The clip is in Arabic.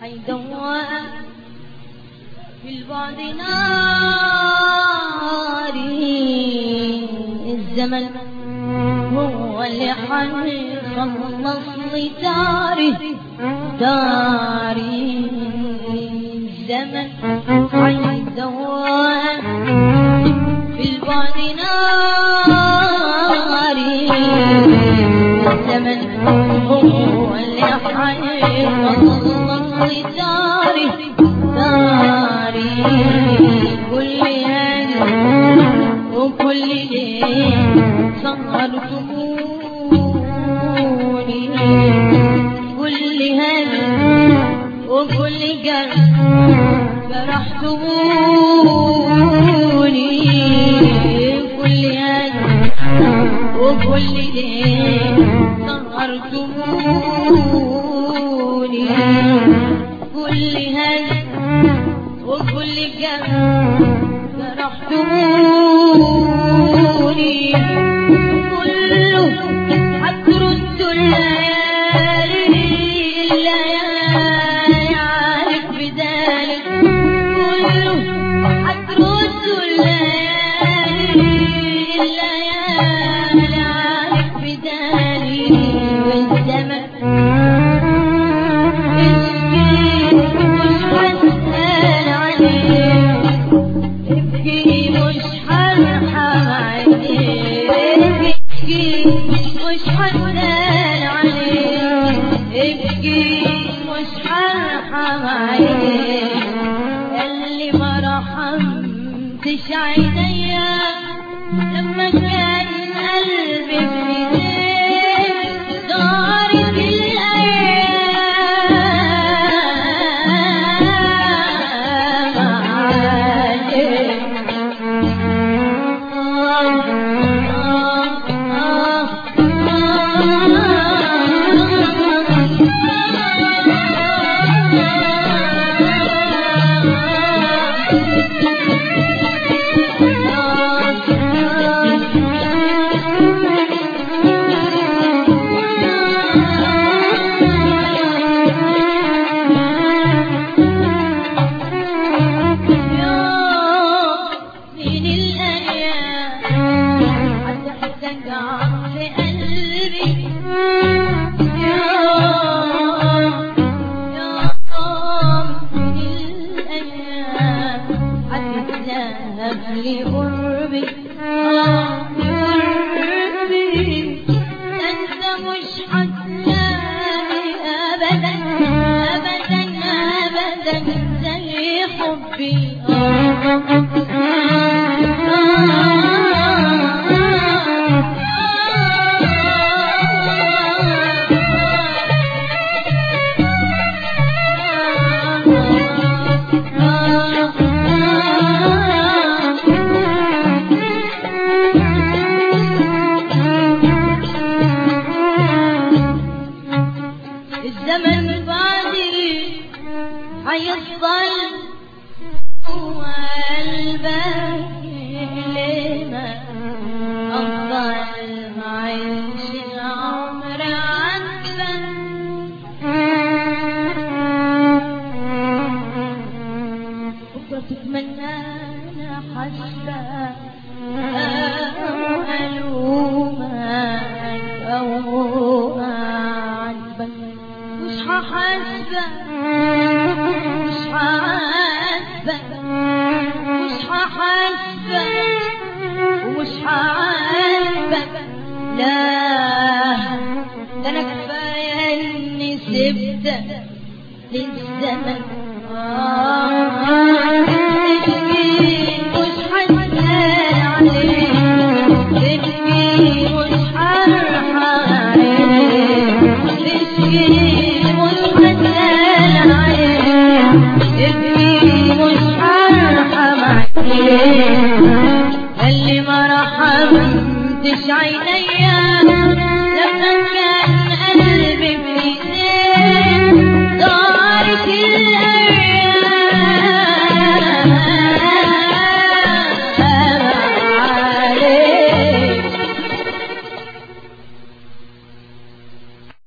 حيدوق في البعد ناري، الزمن هو اللي حيخلص لي داري، الزمن حيدوق في البعد ناري، الزمن هو اللي حيخلص لي داري، كل هاني وكل ليل سهرتموني، كل هاني وكل قلب فرحتموني، كل هاني وكل ليل سهرتموني، كل هاني وكل قلب فرحتموني، كله حتردوا الليالي عارف بذلك، كله حتردوا الليالي عارف بذلك، والزمن مش حنان عليك، ابكي مش حرحم عليك، اللي ما رحمتش عينيا لما كان قلبي في ايديك، دارت الايام عليك. لقربي أنت مش هتلاقي أبدا أبدا أبدا زي حبي، الزمن بعدي حيفضل هو قلبك لما أفضل عيش العمر عندك، بكرة تتمنى أنا حاسة ألومك أو أعاتبك، مش هحاسبك مش هحاسبك مش هحاسبك ومش هعاتبك، لا ده أنا كفاية إني سبتك للزمن، مش هتلاقي